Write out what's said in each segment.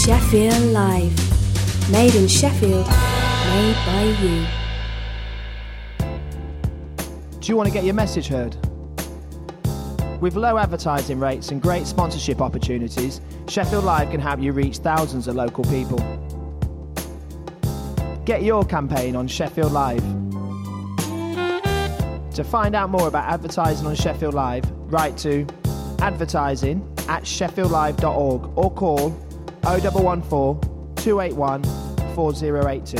Sheffield Live. Made in Sheffield, made by you. Do you want to get your message heard? With low advertising rates and great sponsorship opportunities, Sheffield Live can help you reach thousands of local people. Get your campaign on Sheffield Live. To find out more about advertising on Sheffield Live, write to advertising@sheffieldlive.org or call 0114 281 4082.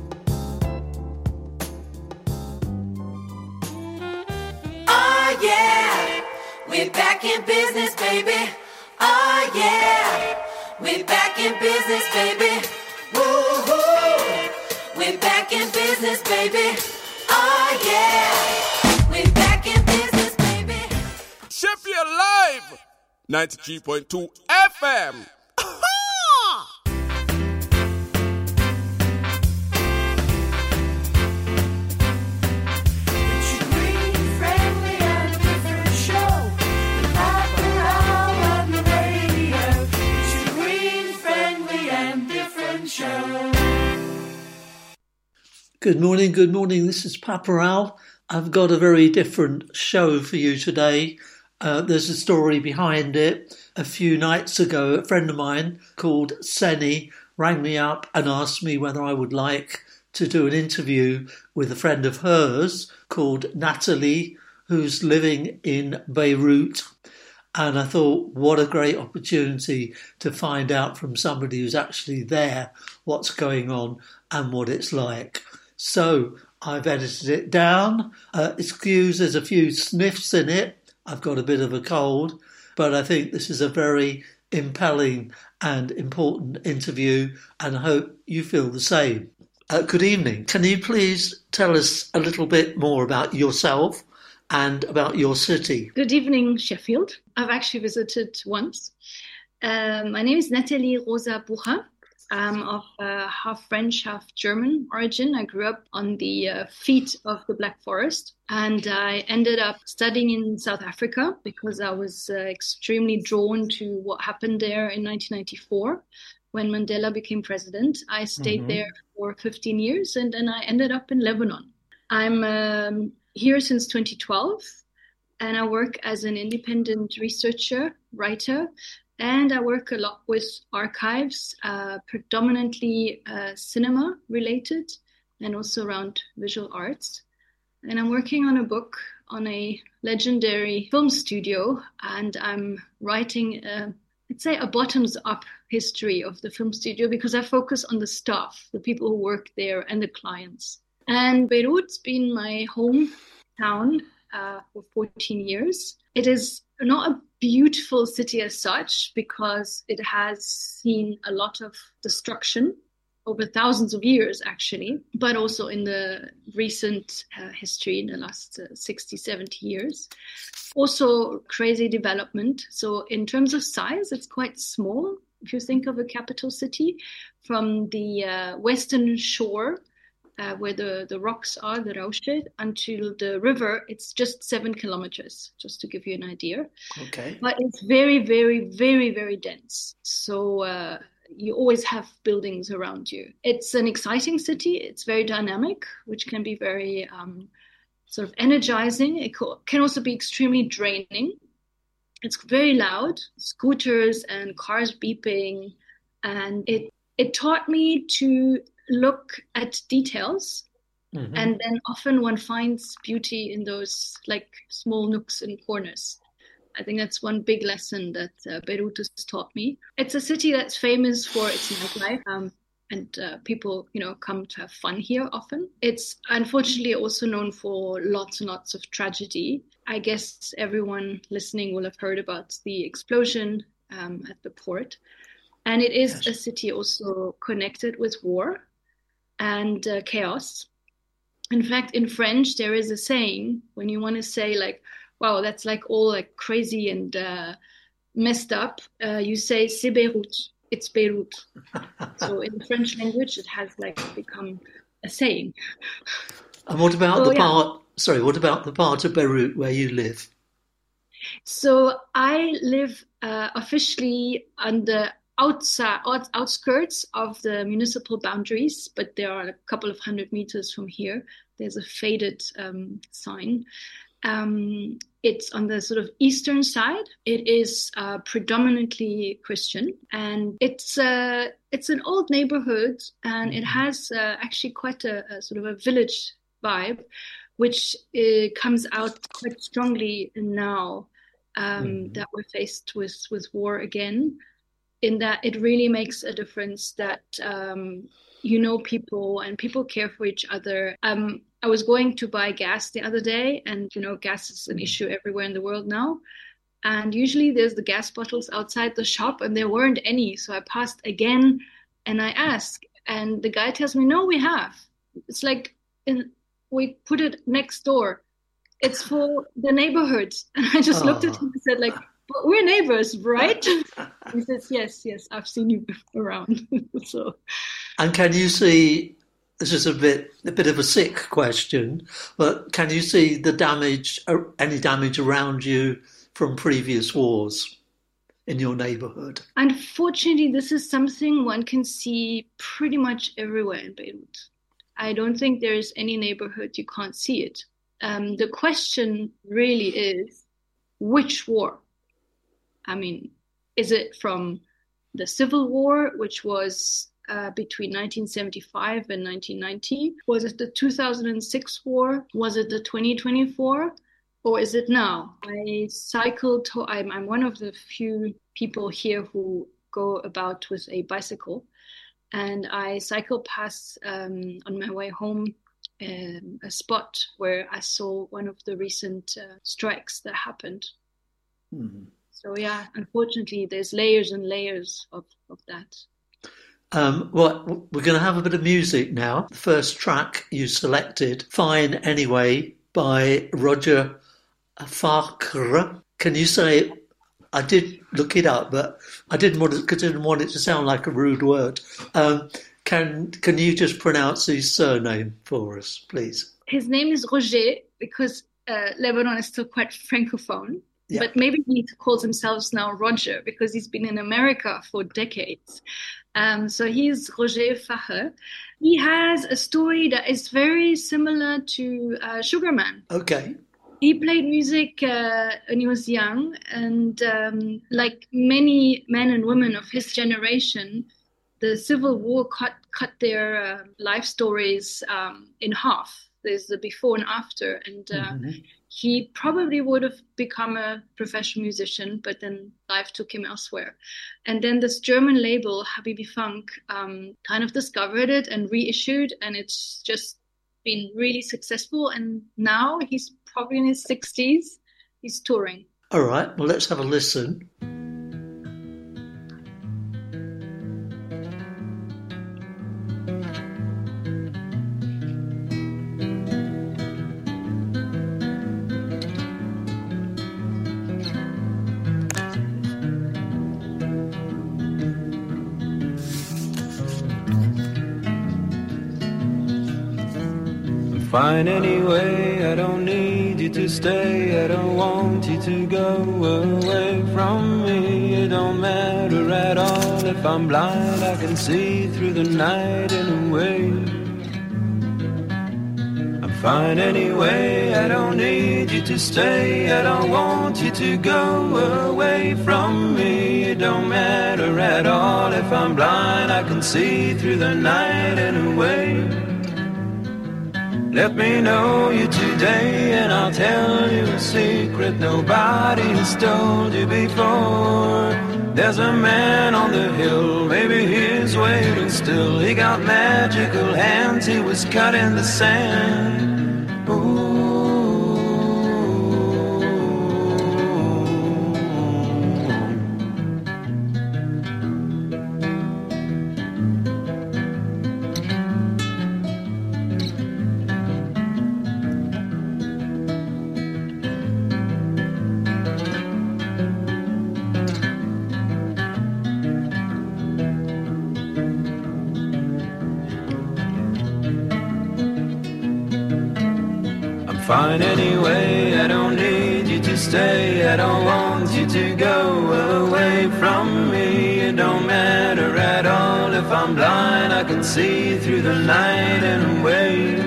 Oh yeah, we're back in business, baby. Oh yeah, we're back in business, baby. Woo-hoo, we're back in business, baby. Oh yeah, we're back in business, baby. Sheffield Live, 93.2 FM. Good morning. This is Papa Al. I've got a very different show for you today. There's a story behind it. A few nights ago, a friend of mine called Seni rang me up and asked me whether I would like to do an interview with a friend of hers called Natalie, who's living in Beirut. And I thought, what a great opportunity to find out from somebody who's actually there what's going on and what it's like. So I've edited it down. Excuse there's a few sniffs in it. I've got a bit of a cold, but I think this is a very impelling and important interview, and I hope you feel the same. Good evening. Can you please tell us a little bit more about yourself and about your city? Good evening, Sheffield. I've actually visited once. My name is Nathalie Rosa Bucher. I'm of half French, half German origin. I grew up on the feet of the Black Forest, and I ended up studying in South Africa because I was extremely drawn to what happened there in 1994 when Mandela became president. I stayed there for 15 years, and then I ended up in Lebanon. I'm here since 2012, and I work as an independent researcher, writer, and I work a lot with archives, predominantly cinema related, and also around visual arts. And I'm working on a book on a legendary film studio, and I'm writing, let's say, a bottoms-up history of the film studio because I focus on the staff, the people who work there, and the clients. And Beirut's been my hometown for 14 years. It is not a beautiful city as such because it has seen a lot of destruction over thousands of years, actually, but also in the recent history in the last 60, 70 years. Also crazy development. So in terms of size, it's quite small. If you think of a capital city, from the western shore, where the rocks are, the Rauschel, until the river, it's just 7 kilometers, just to give you an idea. Okay. But it's very, very, very, very dense. So you always have buildings around you. It's an exciting city. It's very dynamic, which can be very sort of energizing. It can also be extremely draining. It's very loud, scooters and cars beeping. And it taught me to look at details, and then often one finds beauty in those like small nooks and corners. I think that's one big lesson that Beirut has taught me. It's a city that's famous for its nightlife, and people, come to have fun here often. It's unfortunately also known for lots and lots of tragedy. I guess everyone listening will have heard about the explosion at the port. And it is a city also connected with war and chaos. In fact, in French, there is a saying when you want to say like, wow, that's like all like crazy and messed up, you say c'est Beirut, it's Beirut. So in the French language, it has like become a saying. And what about what about the part of Beirut where you live? So I live officially on the outskirts of the municipal boundaries, but there are a couple of 100 meters from here. There's a faded sign. It's on the sort of eastern side. It is predominantly Christian, and it's an old neighborhood, and it has actually quite a sort of a village vibe, which comes out quite strongly now that we're faced with war again. In that it really makes a difference that people and people care for each other. I was going to buy gas the other day, and gas is an issue everywhere in the world now. And usually there's the gas bottles outside the shop, and there weren't any. So I passed again, and I asked, and the guy tells me, "No, we have. It's like we put it next door. It's for the neighborhood." And I just looked at him and said, like, "But we're neighbors, right?" He says, yes, I've seen you around. So, and can you see, this is a bit of a sick question, but can you see any damage around you from previous wars in your neighborhood? Unfortunately, this is something one can see pretty much everywhere in Beirut. I don't think there is any neighborhood you can't see it. The question really is, which war? I mean, is it from the Civil War, which was between 1975 and 1990? Was it the 2006 war? Was it the 2024? Or is it now? I'm one of the few people here who go about with a bicycle. And I cycle past, on my way home, a spot where I saw one of the recent strikes that happened. Mm-hmm. So yeah, unfortunately, there's layers and layers of that. Well, we're going to have a bit of music now. The first track you selected, Fine Anyway, by Roger Farquhar. Can you say, I did look it up, but I didn't want it to sound like a rude word. Can you just pronounce his surname for us, please? His name is Roger, because Lebanon is still quite francophone. Yeah. But maybe he calls himself now Roger because he's been in America for decades. So he's Roger Farquhar. He has a story that is very similar to Sugarman. Okay. He played music when he was young, and like many men and women of his generation, the Civil War cut their life stories in half. There's the before and after, and he probably would have become a professional musician, but then life took him elsewhere. And then this German label, Habibi Funk, kind of discovered it and reissued, and it's just been really successful. And now he's probably in his 60s. He's touring. All right, well, let's have a listen. Fine anyway, I don't need you to stay, I don't want you to go away from me. It don't matter at all if I'm blind, I can see through the night in a way. I'm fine anyway, I don't need you to stay, I don't want you to go away from me. It don't matter at all if I'm blind, I can see through the night in a way. Let me know you today and I'll tell you a secret nobody has told you before. There's a man on the hill, maybe he's waiting still. He got magical hands, he was cut in the sand. Ooh. Fine anyway, I don't need you to to stay, I don't want you to go away from me. It don't matter at all if I'm blind, I can see through the night and wait.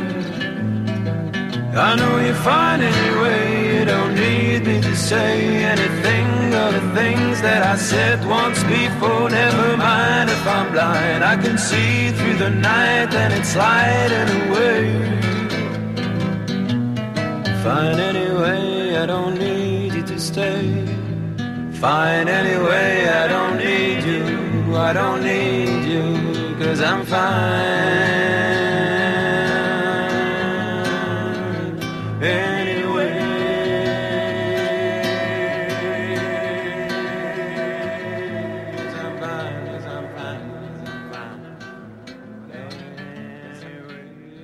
I know you're fine anyway, you don't need me to say anything of the things that I said once before. Never mind if I'm blind, I can see through the night and it's sliding away. Fine anyway, I don't need you to stay. Fine anyway, I don't need you, I don't need you, 'cause I'm fine anyway. 'Cause I'm fine, 'cause I'm fine, 'cause I'm fine anyway.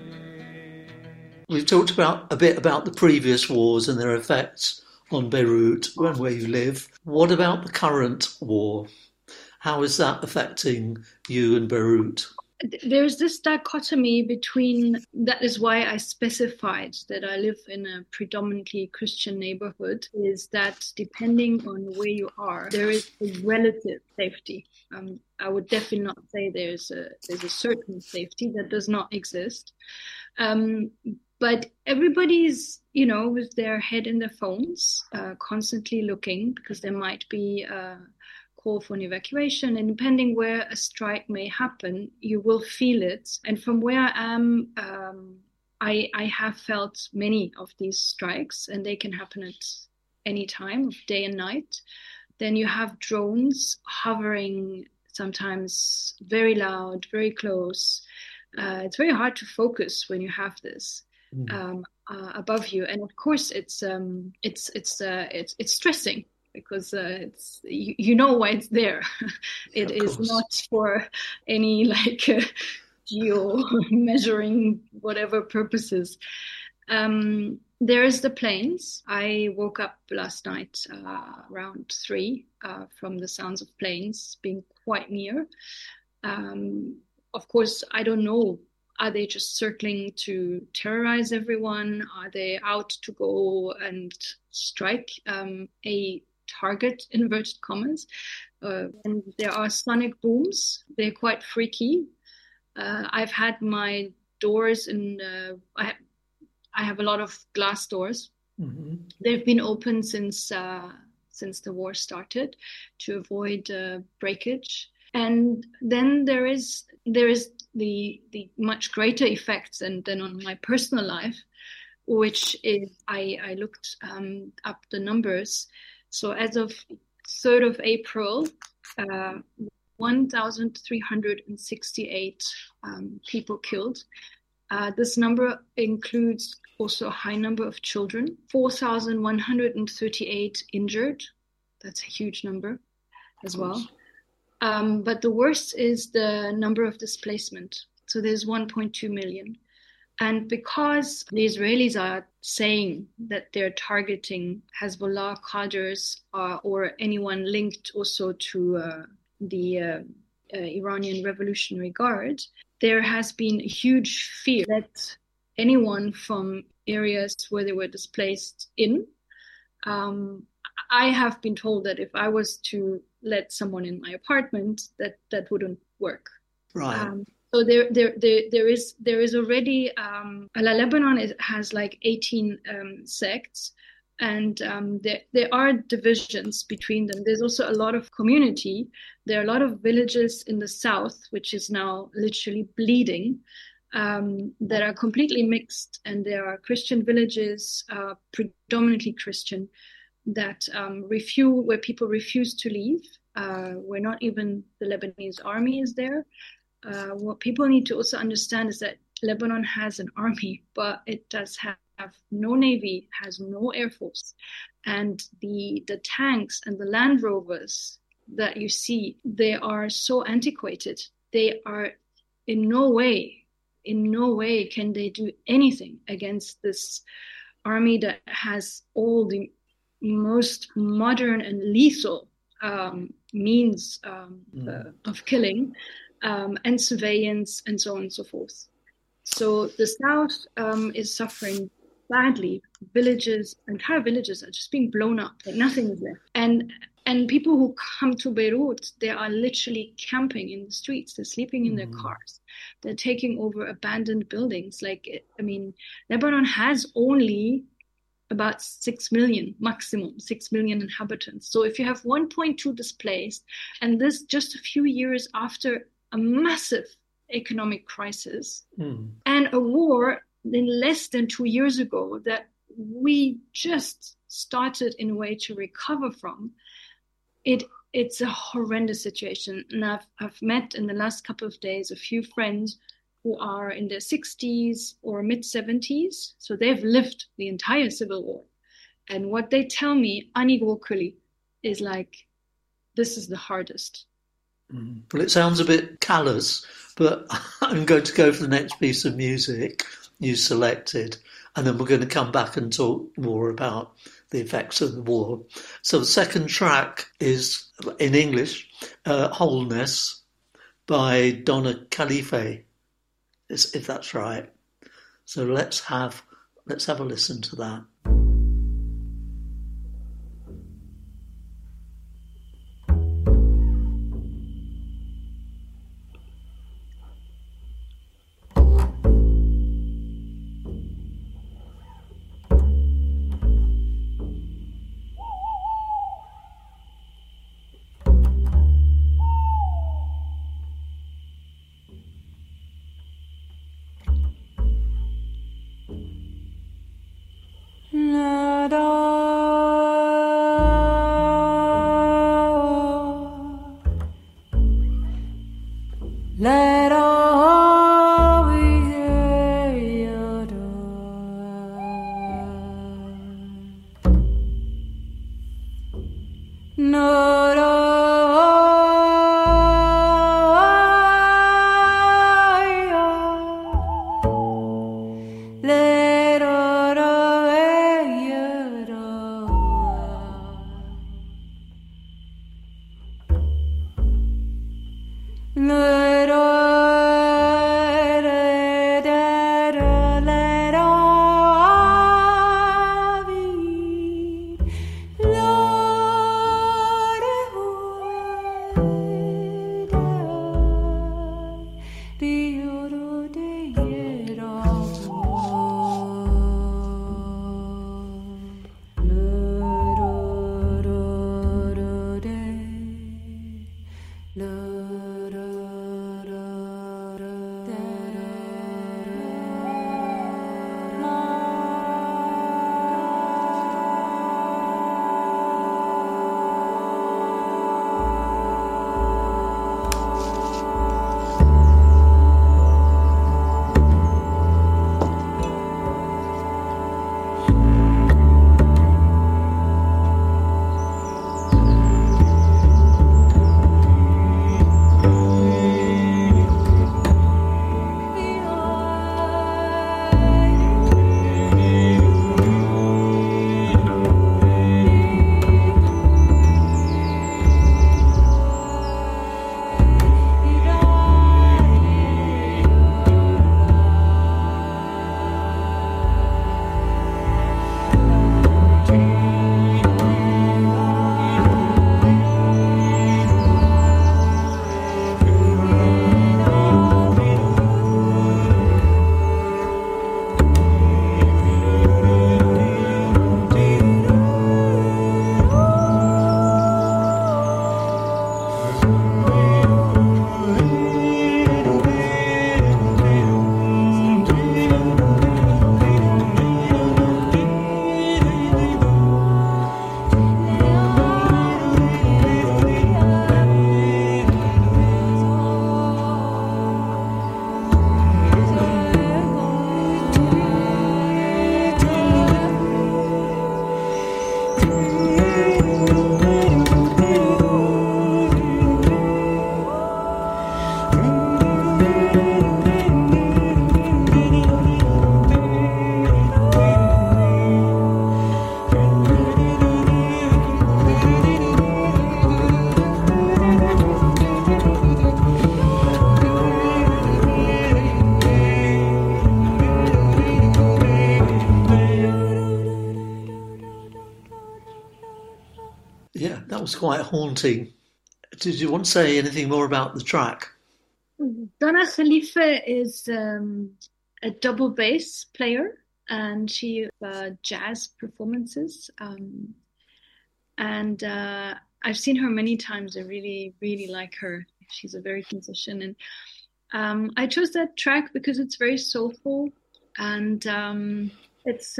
We've talked a bit about the previous wars and their effects on Beirut and where you live. What about the current war? How is that affecting you in Beirut? There's this dichotomy between, that is why I specified that I live in a predominantly Christian neighborhood, is that depending on where you are, there is a relative safety. I would definitely not say there's a certain safety that does not exist. But everybody's, with their head in their phones, constantly looking, because there might be a call for an evacuation. And depending where a strike may happen, you will feel it. And from where I am, I have felt many of these strikes, and they can happen at any time of day and night. Then you have drones hovering, sometimes very loud, very close. It's very hard to focus when you have this. Above you, and of course it's stressing, because it's why it's there. It is not for any geo measuring whatever purposes. There is the planes. I woke up last night around 3 from the sounds of planes being quite near. Of course, I don't know. Are they just circling to terrorize everyone? Are they out to go and strike a target, inverted commas? And there are sonic booms. They're quite freaky. I've had my doors I have a lot of glass doors. Mm-hmm. They've been open since the war started to avoid breakage. And then there is the much greater effects than on my personal life, which is I looked up the numbers. So as of 3rd of April, 1,368 people killed. This number includes also a high number of children. 4,138 injured. That's a huge number as well. But the worst is the number of displacement. So there's 1.2 million. And because the Israelis are saying that they're targeting Hezbollah cadres or anyone linked also to the Iranian Revolutionary Guard, there has been a huge fear that anyone from areas where they were displaced in, I have been told that if I was to let someone in my apartment, that wouldn't work. Right. So there is already Lebanon has 18 sects, and there are divisions between them. There's also a lot of community. There are a lot of villages in the south, which is now literally bleeding, that are completely mixed, and there are Christian villages, predominantly Christian, that where people refuse to leave, where not even the Lebanese army is there. What people need to also understand is that Lebanon has an army, but it does have no navy, has no air force, and the tanks and the Land Rovers that you see, they are so antiquated. They are in no way can they do anything against this army that has all the most modern and lethal means of killing and surveillance and so on and so forth. So the South is suffering badly. Villages, entire villages are just being blown up. Like nothing is left. And people who come to Beirut, they are literally camping in the streets. They're sleeping in their cars. They're taking over abandoned buildings. Lebanon has only about 6 million, maximum 6 million inhabitants. So if you have 1.2 displaced, and this just a few years after a massive economic crisis and a war in less than 2 years ago that we just started in a way to recover from, it's a horrendous situation. And I've met in the last couple of days a few friends who are in their 60s or mid-70s. So they've lived the entire civil war. And what they tell me unequivocally is like, this is the hardest. Well, it sounds a bit callous, but I'm going to go for the next piece of music you selected, and then we're going to come back and talk more about the effects of the war. So the second track is, in English, Wholeness by Donna Khalife, if that's right. So let's have a listen to that. Let all be Let was quite haunting. Did you want to say anything more about the track? Donna Khalifa is a double bass player, and she jazz performances. And I've seen her many times. I really, really like her. She's a very good musician. And I chose that track because it's very soulful, and it's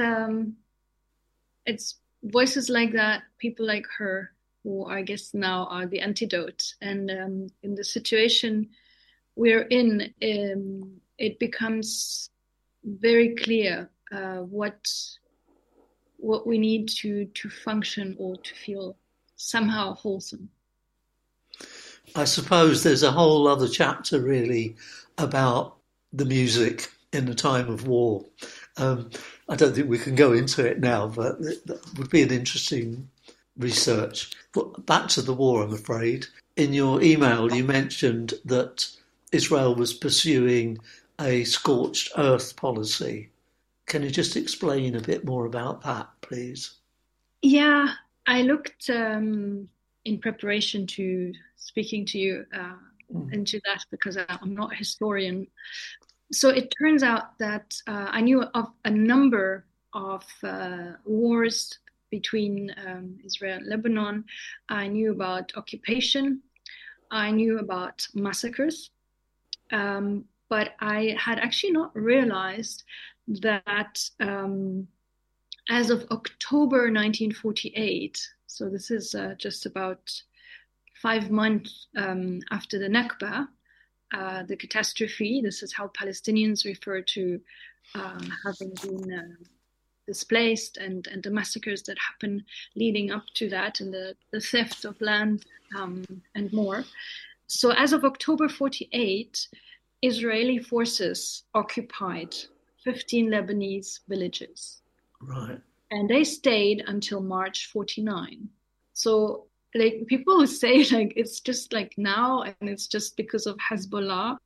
voices like that, people like her, who I guess now are the antidote. And in the situation we're in, it becomes very clear what we need to function or to feel somehow wholesome. I suppose there's a whole other chapter really about the music in a time of war. I don't think we can go into it now, but that would be an interesting research. But back to the war, I'm afraid. In your email, you mentioned that Israel was pursuing a scorched earth policy. Can you just explain a bit more about that, please? Yeah, I looked in preparation to speaking to you into that because I'm not a historian. So it turns out that I knew of a number of wars between Israel and Lebanon. I knew about occupation. I knew about massacres. But I had actually not realized that as of October 1948, so this is just about 5 months after the Nakba, the catastrophe, this is how Palestinians refer to having been displaced and the massacres that happened leading up to that, and the theft of land and more. So as of October 48, Israeli forces occupied 15 Lebanese villages. Right. And they stayed until March 49. So like people who say like it's just like now and it's just because of Hezbollah.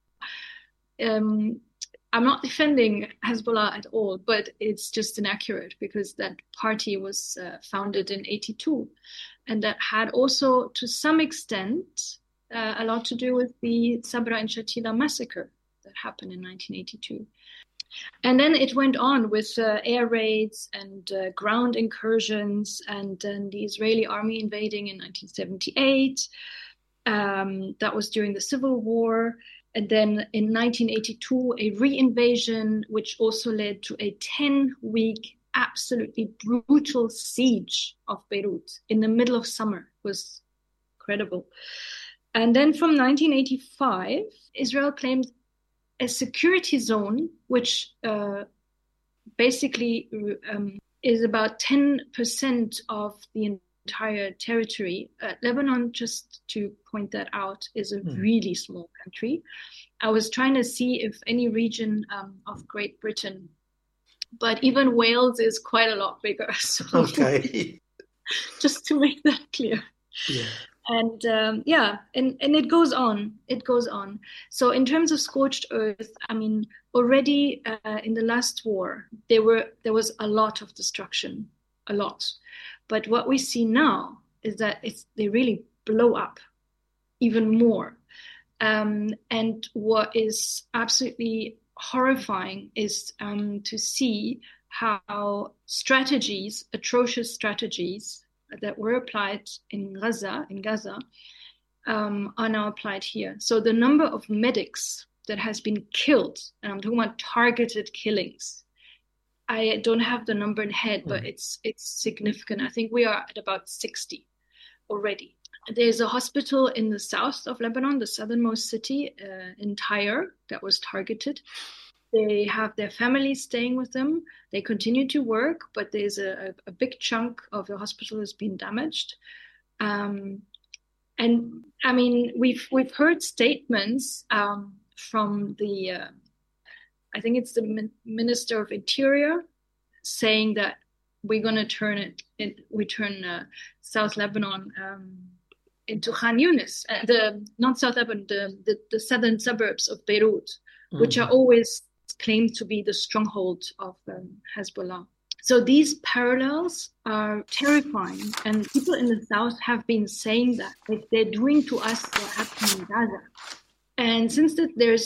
I'm not defending Hezbollah at all, but it's just inaccurate because that party was founded in 82, and that had also to some extent a lot to do with the Sabra and Shatila massacre that happened in 1982. And then it went on with air raids and ground incursions, and then the Israeli army invading in 1978. That was during the Civil War. And then in 1982, a re-invasion, which also led to a 10-week, absolutely brutal siege of Beirut in the middle of summer. It was incredible. And then from 1985, Israel claimed a security zone, which basically is about 10% of the entire territory. Lebanon, just to point that out, is a really small country. I was trying to see if any region of Great Britain, but even Wales is quite a lot bigger. So Okay. just to make that clear. Yeah. And and it goes on. It goes on. So in terms of scorched earth, I mean, already in the last war, there was a lot of destruction, a lot. But what we see now is that they really blow up even more. And what is absolutely horrifying is to see how atrocious strategies that were applied in Gaza, are now applied here. So the number of medics that has been killed, and I'm talking about targeted killings, I don't have the number in head, but it's significant. I think we are at about 60 already. There's a hospital in the south of Lebanon, the southernmost city, in Tyre, that was targeted. They have their families staying with them. They continue to work, but there's a big chunk of the hospital has been damaged. And I mean, we've heard statements from the, I think it's the Minister of Interior, saying that we're going to turn South Lebanon into Khan Yunis, not South Lebanon, the southern suburbs of Beirut, which are always claimed to be the stronghold of Hezbollah. So these parallels are terrifying, and people in the South have been saying that if they're doing to us what happened in Gaza. And since that there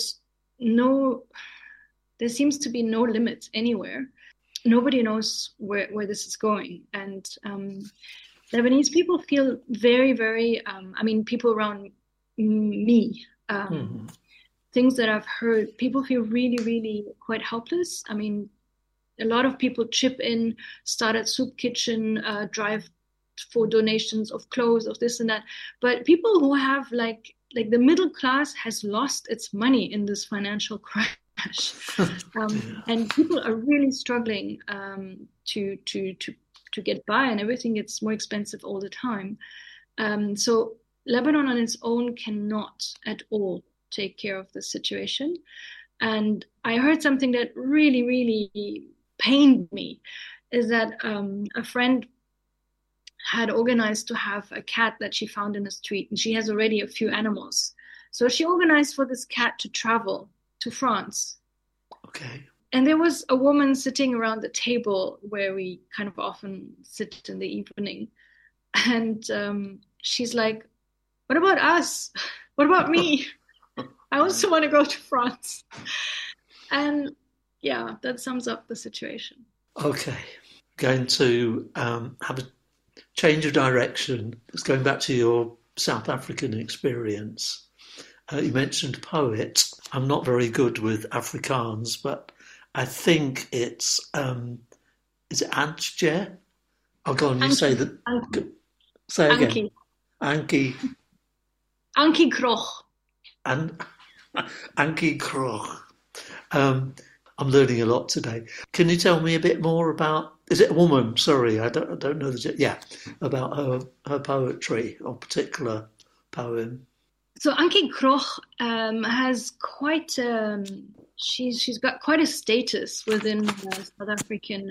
seems to be no limit anywhere, nobody knows where this is going. And Lebanese people feel very, very, people around me, things that I've heard, people feel really, really quite helpless. I mean, a lot of people chip in, start at soup kitchen, drive for donations of clothes, of this and that. But people who have like the middle class has lost its money in this financial crash, and people are really struggling to get by, and everything gets more expensive all the time. So Lebanon on its own cannot at all take care of the situation. And I heard something that really, really pained me, is that a friend had organized to have a cat that she found in the street, and she has already a few animals. So she organized for this cat to travel to France. Okay. And there was a woman sitting around the table where we kind of often sit in the evening. And she's like, what about us? What about me? I also want to go to France. And yeah, that sums up the situation. Okay. Going to have a change of direction. It's going back to your South African experience. You mentioned poet. I'm not very good with Afrikaans, but I think it's, is it Antje? I'll go on, you say that. Say again. Ankie. Ankie Kroch. Ankie Kroch. I'm learning a lot today. Can you tell me a bit more about, is it a woman? Sorry, I don't know. About her poetry or particular poem. So Ankie Kroch has quite, she's got quite a status within South African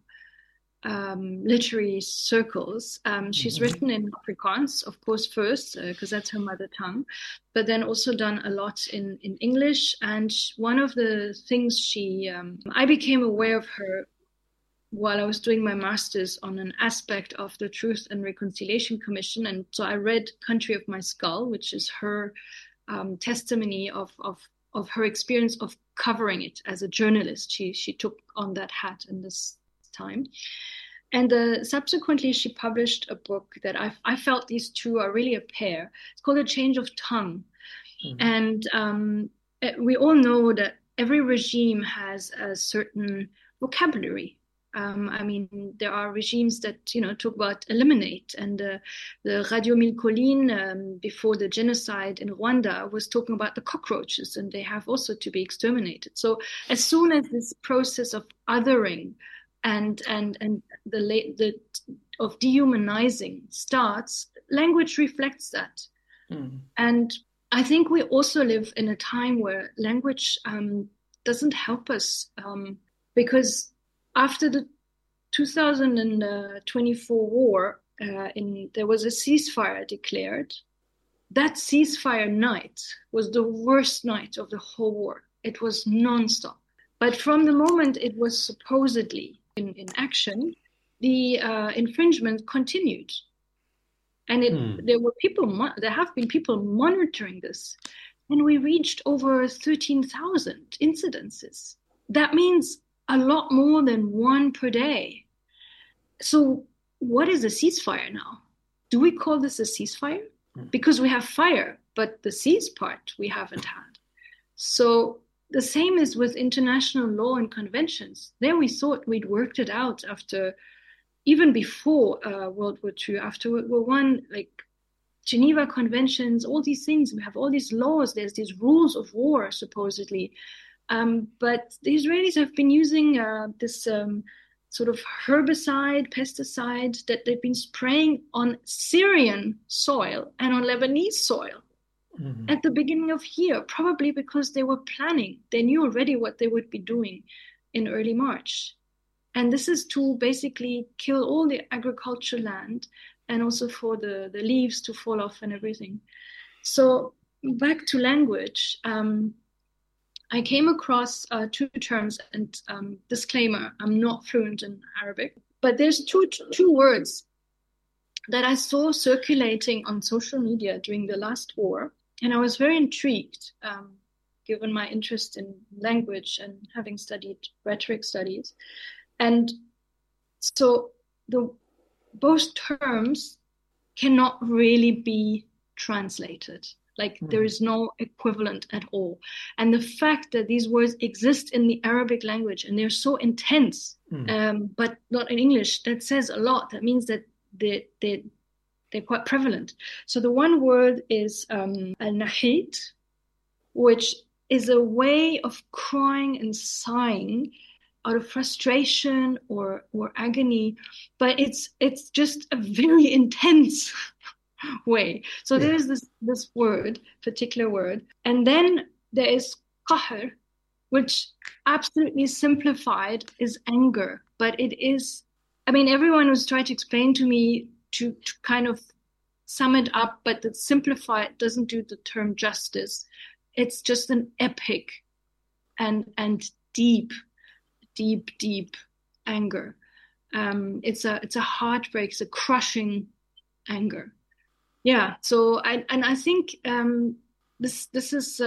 literary circles. She's written in Afrikaans, of course, first, because that's her mother tongue, but then also done a lot in English. And one of the things I became aware of her while I was doing my master's on an aspect of the Truth and Reconciliation Commission. And so I read Country of My Skull, which is her testimony of her experience of covering it as a journalist. She took on that hat in this time. And subsequently, she published a book that I felt these two are really a pair. It's called A Change of Tongue. And we all know that every regime has a certain vocabulary. There are regimes that, talk about eliminate. And the Radio Mille Collines, before the genocide in Rwanda, was talking about the cockroaches, and they have also to be exterminated. So as soon as this process of othering and of dehumanizing starts, language reflects that. And I think we also live in a time where language doesn't help us, because after the 2024 war, there was a ceasefire declared. That ceasefire night was the worst night of the whole war. It was nonstop. But from the moment it was supposedly in action, the infringement continued. And there have been people monitoring this. And we reached over 13,000 incidences. That means a lot more than one per day. So what is a ceasefire now? Do we call this a ceasefire? Because we have fire, but the cease part we haven't had. So the same is with international law and conventions. There we thought we'd worked it out even before World War II, after World War I, like Geneva Conventions, all these things. We have all these laws. There's these rules of war, supposedly. But the Israelis have been using this sort of herbicide, pesticide that they've been spraying on Syrian soil and on Lebanese soil at the beginning of year, probably because they were planning. They knew already what they would be doing in early March. And this is to basically kill all the agricultural land and also for the leaves to fall off and everything. So back to language. I came across two terms, and disclaimer, I'm not fluent in Arabic, but there's two words that I saw circulating on social media during the last war, and I was very intrigued, given my interest in language and having studied rhetoric studies. And so both terms cannot really be translated. Like there is no equivalent at all. And the fact that these words exist in the Arabic language and they're so intense, but not in English, that says a lot. That means that they're quite prevalent. So the one word is al-nahid, which is a way of crying and sighing out of frustration or agony, but it's just a very intense way. So there's this particular word, and then there is qahr, which absolutely simplified is anger, but it is, I mean, everyone was trying to explain to me to kind of sum it up, but the simplified doesn't do the term justice. It's just an epic and deep anger. It's a heartbreak, it's a crushing anger. Yeah. So I think this says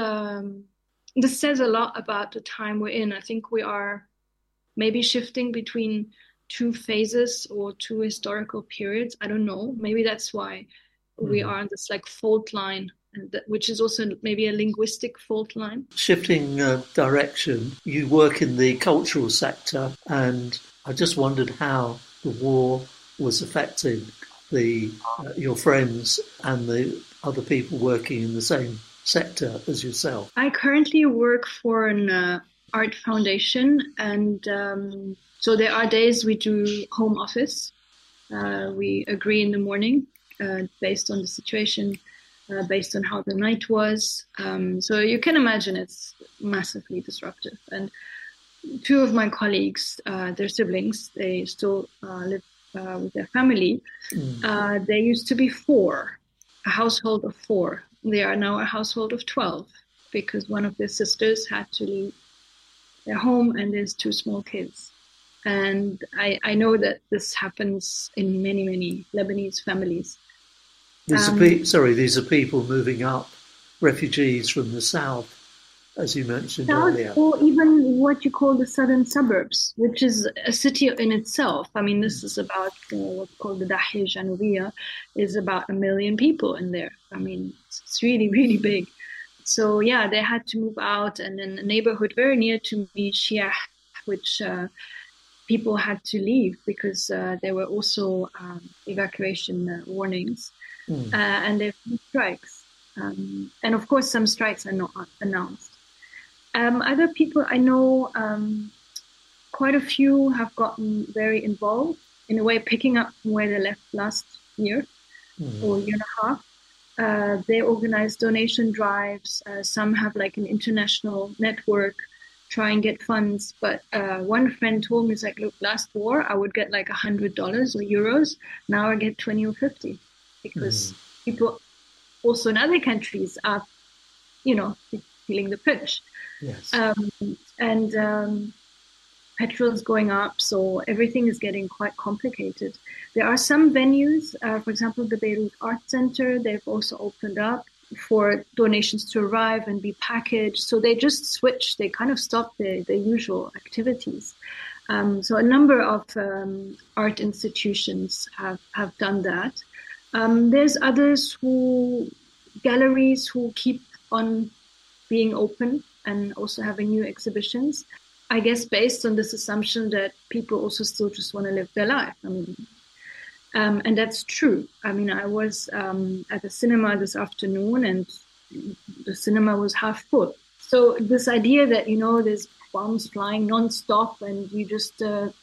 a lot about the time we're in. I think we are maybe shifting between two phases or two historical periods. I don't know. Maybe that's why we are on this like fault line, which is also maybe a linguistic fault line. Shifting direction, you work in the cultural sector, and I just wondered how the war was affecting your friends and the other people working in the same sector as yourself. I currently work for an art foundation, and so there are days we do home office. We agree in the morning based on the situation, based on how the night was. So you can imagine it's massively disruptive. And two of my colleagues, their siblings, they still live with their family. They used to be a household of 4. They are now a household of 12 because one of their sisters had to leave their home and there's 2 small kids. And I know that this happens in many, many Lebanese families. These are people moving up, refugees from the south, as you mentioned earlier. Or even what you call the southern suburbs, which is a city in itself. I mean, this is about what's called the Dahiyya Janubiyya, is about 1 million people in there. I mean, it's really, really big. So yeah, they had to move out, and in a neighborhood very near to me, Shia, which people had to leave because there were also evacuation warnings. And there were strikes. And of course, some strikes are not announced. Other people I know, quite a few have gotten very involved, in a way picking up from where they left last year or year and a half. They organize donation drives. Some have like an international network, try and get funds. But one friend told me, he's like, look, last war, I would get like $100 or euros. Now I get 20 or 50. Because people also in other countries are, feeling the pinch. Yes. And petrol is going up, so everything is getting quite complicated. There are some venues, for example, the Beirut Art Center, they've also opened up for donations to arrive and be packaged. So they just switch, they kind of stop their usual activities. So a number of art institutions have done that. There's others galleries who keep on being open and also having new exhibitions. I guess based on this assumption that people also still just want to live their life. I mean, and that's true. I mean, I was at the cinema this afternoon and the cinema was half full. So this idea that, there's bombs flying nonstop and you just,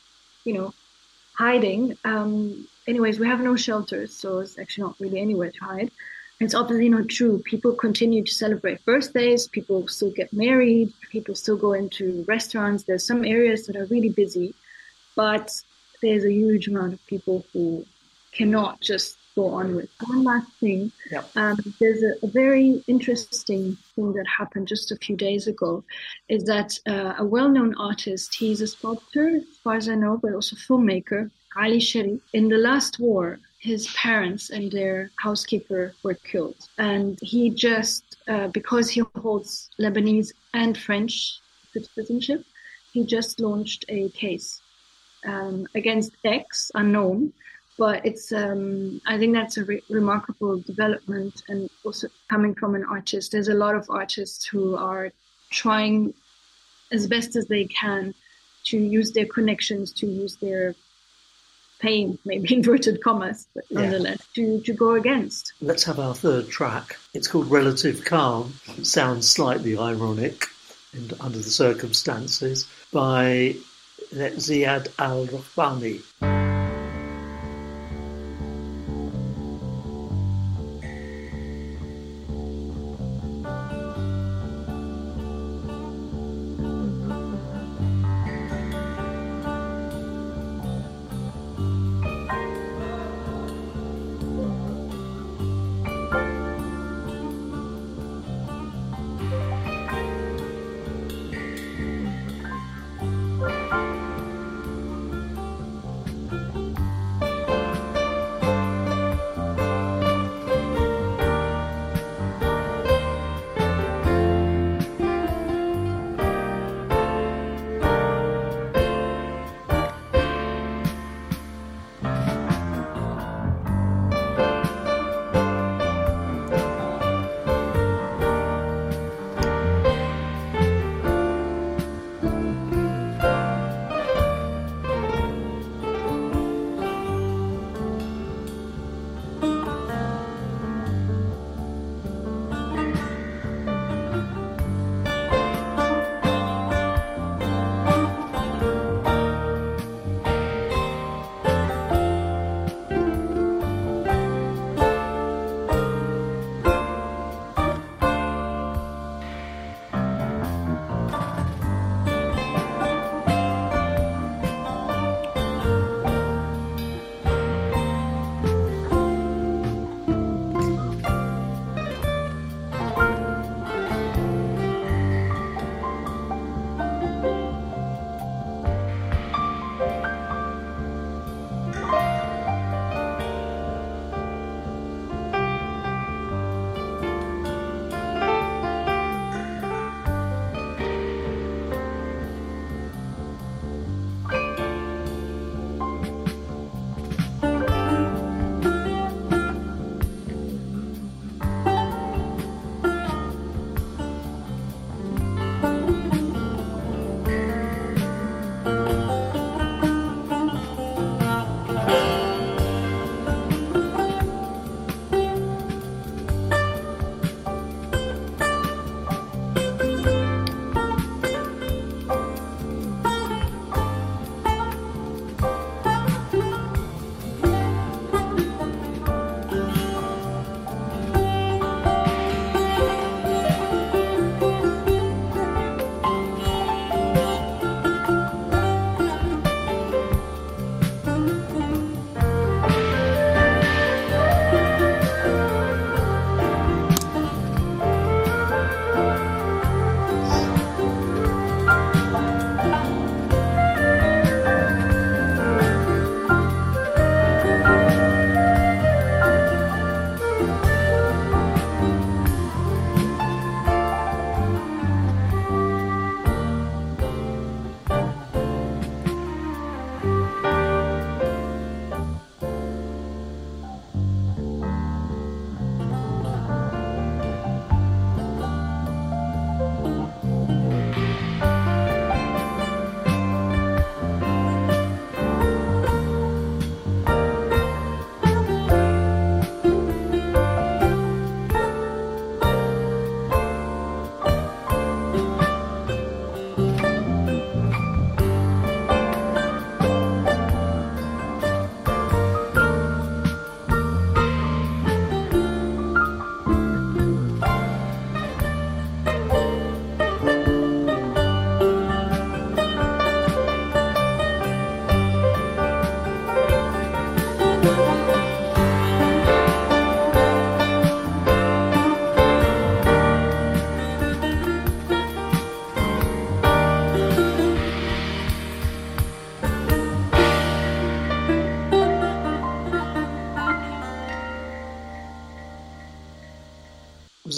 hiding. Anyways, we have no shelters, so it's actually not really anywhere to hide. It's obviously not true. People continue to celebrate birthdays. People still get married. People still go into restaurants. There's some areas that are really busy, but there's a huge amount of people who cannot just go on with. One last thing. Yep. There's a very interesting thing that happened just a few days ago, is that a well-known artist, he's a sculptor, as far as I know, but also filmmaker, Ali Sharif. In the last war, his parents and their housekeeper were killed. And he just, because he holds Lebanese and French citizenship, he just launched a case against X, unknown. But it's, I think that's a remarkable development, and also coming from an artist. There's a lot of artists who are trying as best as they can to use their connections, to use their pain, maybe inverted commas, but nonetheless, to go against. Let's have our third track. It's called Relative Calm. Sounds slightly ironic and under the circumstances, by Ziad Al-Rahbani.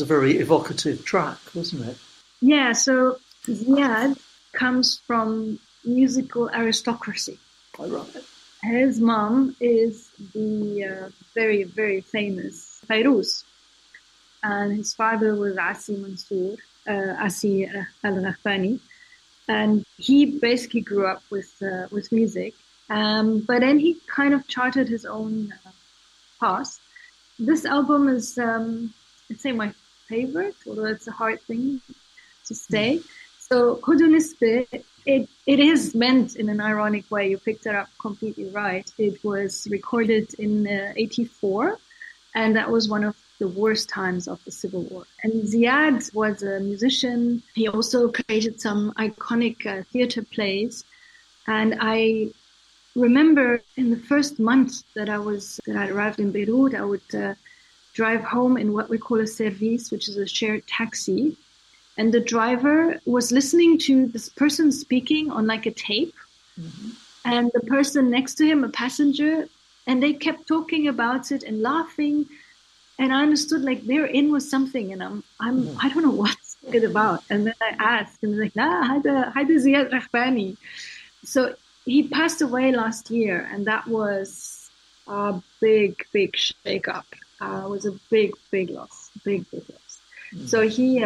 a very evocative track, wasn't it? Yeah, so Ziad comes from musical aristocracy. Quite right. His mom is the very, very famous Fairuz, and his father was Asi Mansour, Asi al-Rahbani, and he basically grew up with music. But then he kind of charted his own path. This album is, I'd say, my favorite, although it's a hard thing to say. So Khudu Nisbe, it is meant in an ironic way. You picked it up completely right. It was recorded in 84, and that was one of the worst times of the Civil War. And Ziad was a musician. He also created some iconic theater plays. And I remember in the first month that I arrived in Beirut, I would drive home in what we call a service, which is a shared taxi. And the driver was listening to this person speaking on like a tape. Mm-hmm. And the person next to him, a passenger, and they kept talking about it and laughing. And I understood like they're in with something, and I don't know what's it about. And then I asked, and they're like, Hada Ziad Rahbani. So he passed away last year, and that was a big shake-up. It was a big loss, big loss. Mm-hmm. So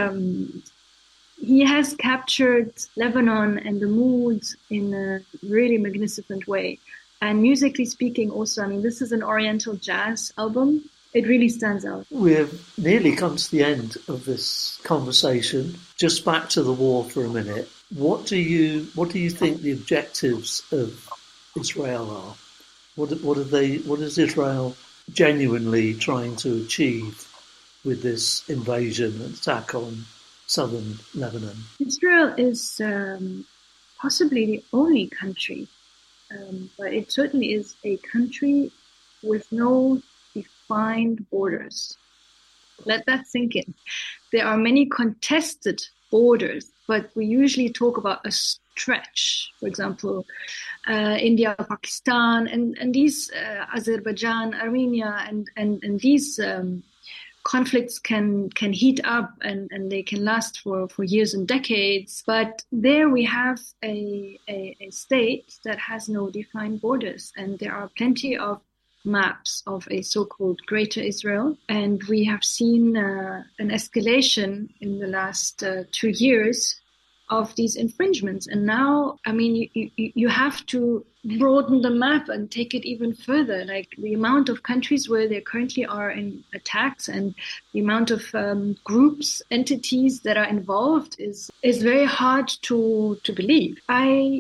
he has captured Lebanon and the mood in a really magnificent way. And musically speaking also, I mean, this is an Oriental jazz album. It really stands out. We've nearly come to the end of this conversation. Just back to the war for a minute. What do you think the objectives of Israel are? What is Israel genuinely trying to achieve with this invasion and attack on southern Lebanon? Israel is possibly the only country, but it certainly is a country with no defined borders. Let that sink in. There are many contested borders, but we usually talk about a stretch. For example, India, Pakistan, and these Azerbaijan, Armenia, and these conflicts can heat up and they can last for years and decades. But there we have a state that has no defined borders, and there are plenty of maps of a so-called Greater Israel. And we have seen an escalation in the last 2 years of these infringements. And now, I mean, you have to broaden the map and take it even further. Like the amount of countries where there currently are in attacks and the amount of groups, entities that are involved is very hard to believe. I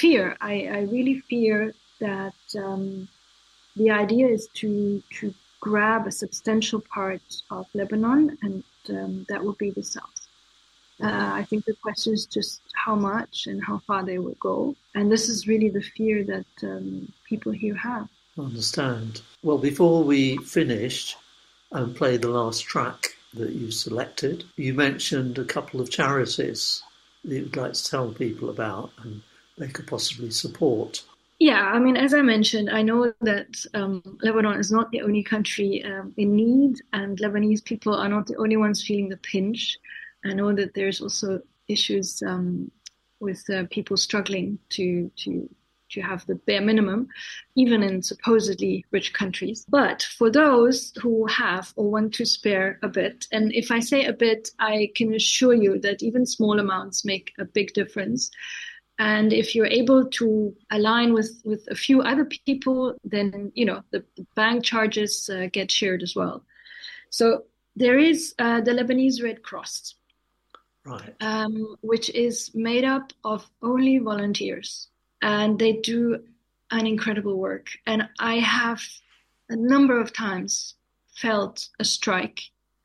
really fear that the idea is to grab a substantial part of Lebanon, and that would be the south. I think the question is just how much and how far they will go. And this is really the fear that people here have. I understand. Well, before we finish and play the last track that you selected, you mentioned a couple of charities that you'd like to tell people about and they could possibly support. Yeah, I mean, as I mentioned, I know that Lebanon is not the only country in need, and Lebanese people are not the only ones feeling the pinch. I know that there's also issues with people struggling to have the bare minimum, even in supposedly rich countries. But for those who have or want to spare a bit, and if I say a bit, I can assure you that even small amounts make a big difference. And if you're able to align with a few other people, then, you know, the bank charges get shared as well. So there is the Lebanese Red Cross, right, which is made up of only volunteers. And they do an incredible work. And I have a number of times felt a strike,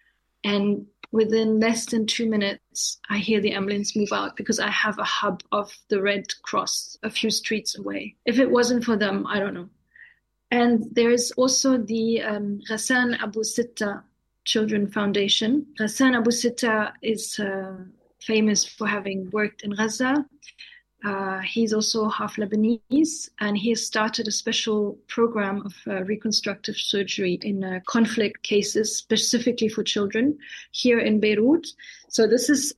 and within less than 2 minutes, I hear the ambulance move out because I have a hub of the Red Cross a few streets away. If it wasn't for them, I don't know. And there's also the Ghassan Abu Sitta Children Foundation. Ghassan Abu Sitta is famous for having worked in Gaza. He's also half Lebanese, and he has started a special program of reconstructive surgery in conflict cases, specifically for children, here in Beirut. So this is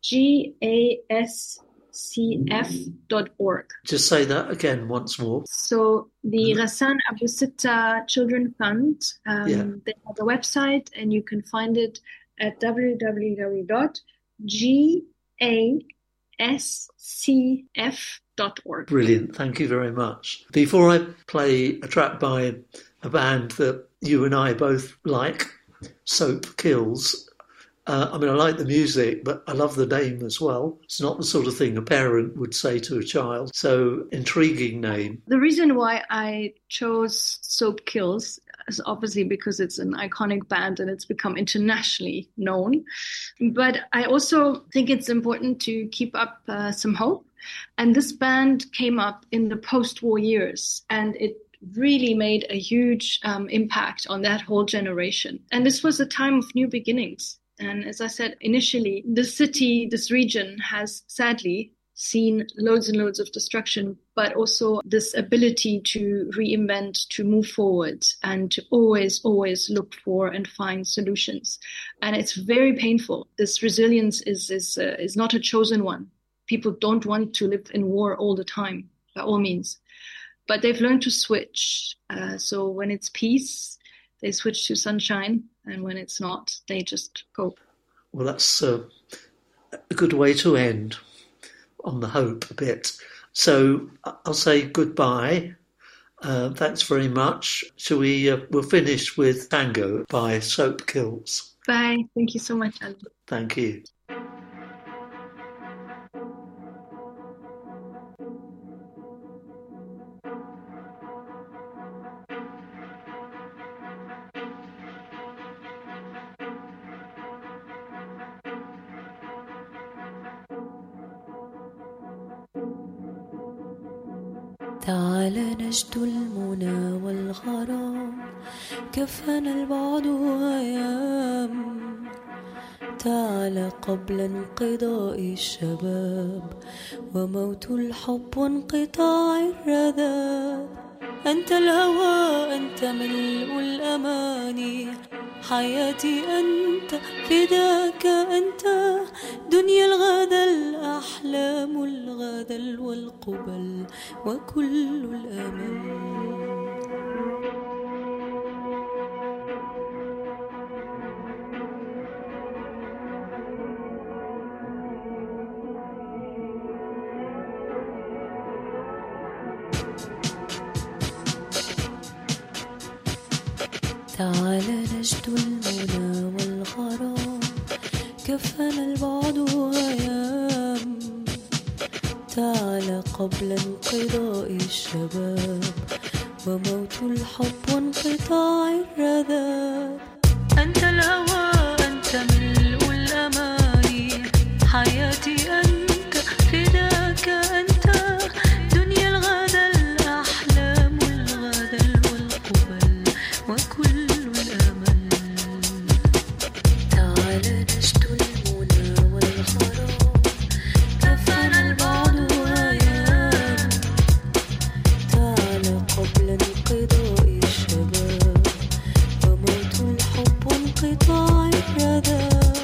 GASCF.org. Just say that again once more. So the Ghassan Abu Sitta Children Fund, they have a website, and you can find it at www.gascf.org. Brilliant. Thank you very much. Before I play a track by a band that you and I both like, Soap Kills, I like the music, but I love the name as well. It's not the sort of thing a parent would say to a child. So, intriguing name. The reason why I chose Soap Kills is obviously because it's an iconic band and it's become internationally known. But I also think it's important to keep up some hope. And this band came up in the post-war years, and it really made a huge impact on that whole generation. And this was a time of new beginnings. And as I said initially, this city, this region has sadly seen loads and loads of destruction, but also this ability to reinvent, to move forward, and to always look for and find solutions. And it's very painful. This resilience is not a chosen one. People don't want to live in war all the time, by all means. But they've learned to switch. So when it's peace, they switch to sunshine. And when it's not, they just cope. Well, that's a good way to end, on the hope a bit. So I'll say goodbye. Thanks very much. Shall we? We'll finish with Tango by Soap Kills. Bye. Thank you so much, Ali. Thank you. تعال نجد المنى والغرام كفنا البعد أيام تعال قبل انقضاء الشباب وموت الحب وانقطاع الرذاب أنت الهوى أنت ملء الأماني حياتي أنت فداك أنت دنيا الغدا الأحلام الغدا والقبل وكل الأمل تعال نجد المنى والغرام كفنا البعد أيام تعال قبل انقضاء الشباب وموت الحب وانقطاع الرذاب أنت الهوى أنت ملء الأماني حياتي أنت فداك أنت دنيا الغدا الأحلام الغدا والقبل وكل الأمل تعال نجد المنى والغرام كفنا البعد أيام تعال قبل انقضاء الشباب وموت الحب وانقطاع الرذاب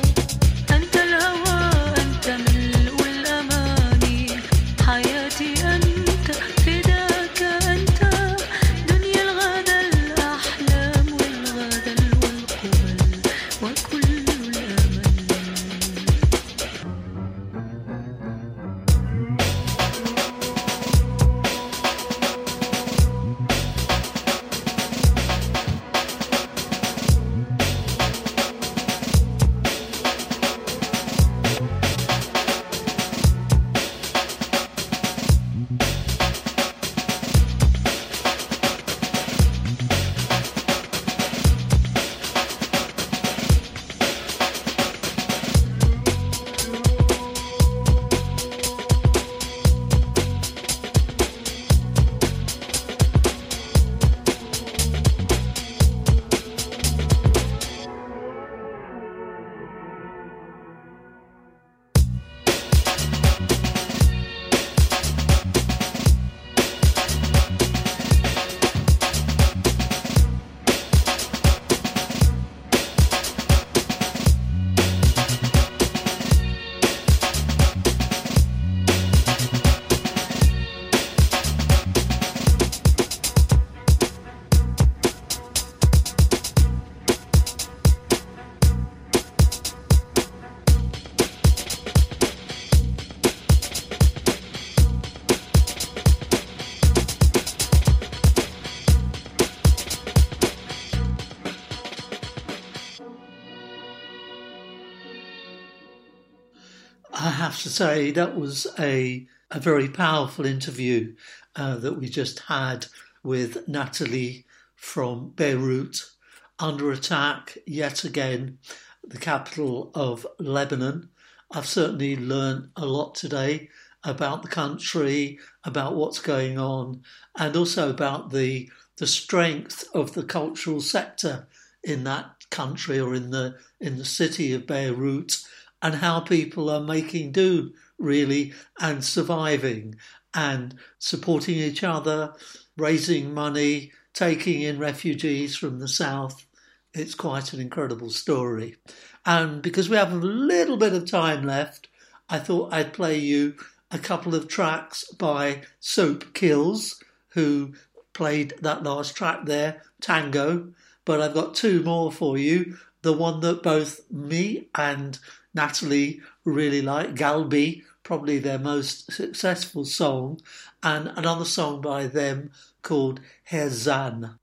to say that was a very powerful interview that we just had with Natalie from Beirut, under attack yet again, the capital of Lebanon. I've certainly learned a lot today about the country, about what's going on, and also about the strength of the cultural sector in that country, or in the city of Beirut, and how people are making do really, and surviving and supporting each other, raising money, taking in refugees from the south. It's quite an incredible story. And because we have a little bit of time left, I thought I'd play you a couple of tracks by Soap Kills, who played that last track there, Tango. But I've got two more for you. The one that both me and Natalie really like, Galbi, probably their most successful song, and another song by them called Herzan.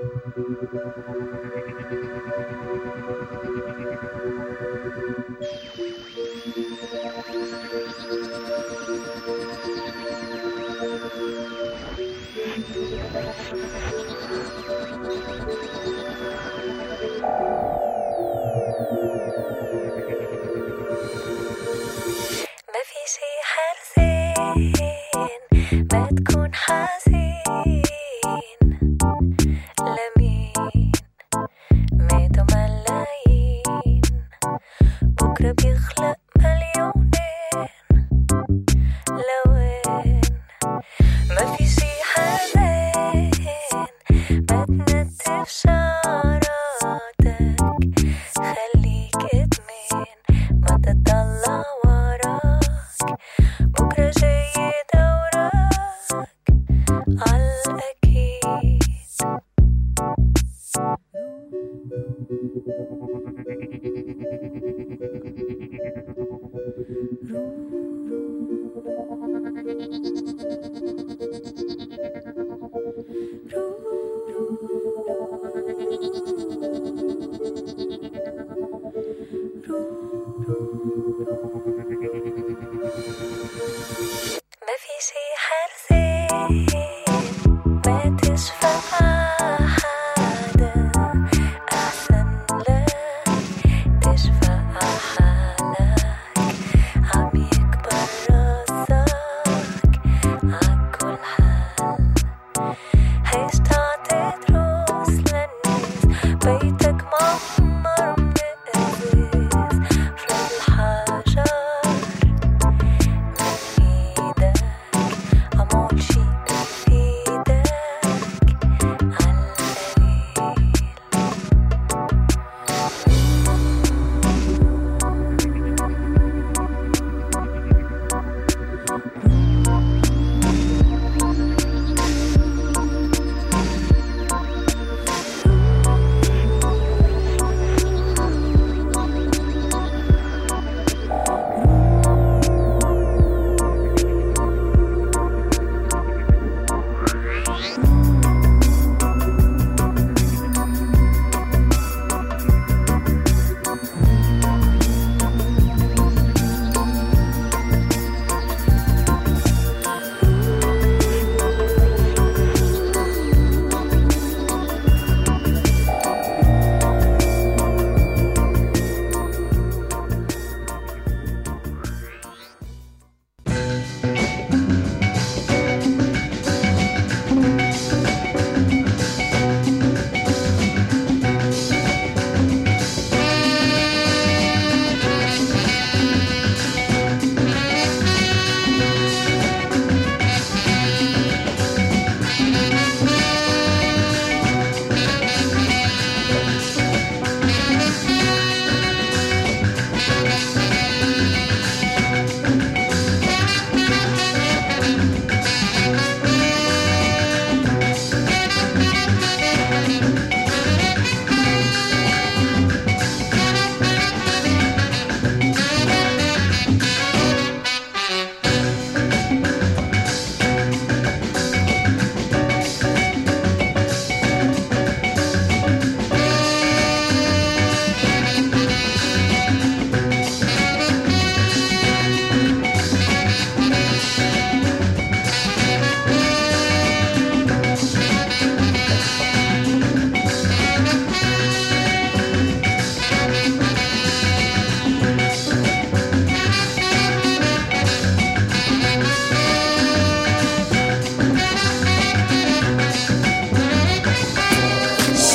ما في شي حرزين ما تكون حزين لمين ماتوا ملايين بكرة بيخلق مليونين لوين ما في شي حزين ما تنتف شعراتك خليك ادمين ما تطلع وراك بكرة جاي دورك عالأكيد ما في شي حرزين ما تشفى حدا أحسن لك تشفى حالك عم يكبر راسك عكل حال هيش تعطي دروس للناس بيت